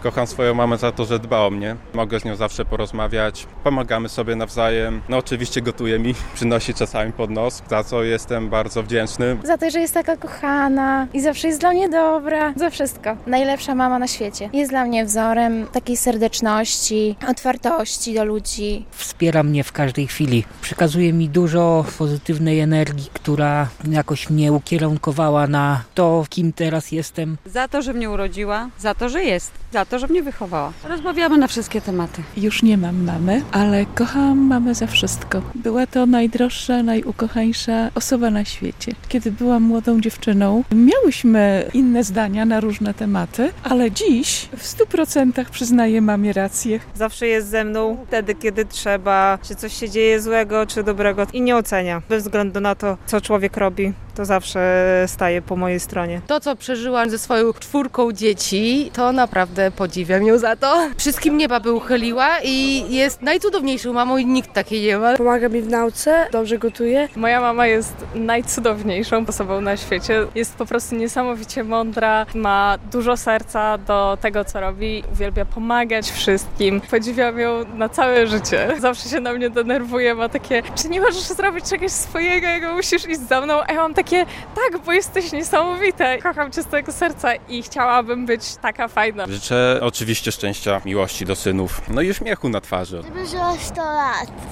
Kocham swoją mamę za to, że dba o mnie. Mogę z nią zawsze porozmawiać, pomagamy sobie nawzajem. No oczywiście gotuje mi, przynosi czasami pod nos, za co jestem bardzo wdzięczny. Za to, że jest taka kochana i zawsze jest dla mnie dobra, za wszystko. Najlepsza mama na świecie. Jest dla mnie wzorem takiej serdeczności, otwartości do ludzi. Wspiera mnie w każdej chwili. Przekazuje mi dużo pozytywnej energii, która jakoś mnie ukierunkowała na to, kim teraz jestem. Za to, że mnie urodziła, za to, że jest, za to, że mnie wychowała. Rozmawiamy na wszystkie tematy. Już nie mam mamy, ale kocham mamę za wszystko. Była to najdroższa, najukochańsza osoba na świecie. Kiedy byłam młodą dziewczyną, miałyśmy inne zdania na różne tematy, ale dziś w 100% przyznaję mamie rację. Zawsze jest ze mną wtedy, kiedy trzeba, czy coś się dzieje złego, czy dobrego i nie ocenia. Bez względu na to, co człowiek robi, to zawsze staje po mojej stronie. To, co przeżyłam ze swoją 4 dzieci, to naprawdę podziwiam ją za to. Wszystkim nieba by uchyliła i jest najcudowniejszą mamą i nikt takiej nie ma. Pomaga mi w nauce, dobrze gotuje. Moja mama jest najcudowniejszą osobą na świecie. Jest po prostu niesamowicie mądra, ma dużo serca do tego, co robi. Uwielbia pomagać wszystkim. Podziwiam ją na całe życie. Zawsze się na mnie denerwuje, ma takie, czy nie możesz zrobić czegoś swojego, jak musisz iść za mną? A ja mam takie, tak, bo jesteś niesamowita. Kocham cię z całego serca i chciałabym być taka fajna. Życzę oczywiście szczęścia, miłości do synów, no i uśmiechu na twarzy. Żeby żyło 100 lat.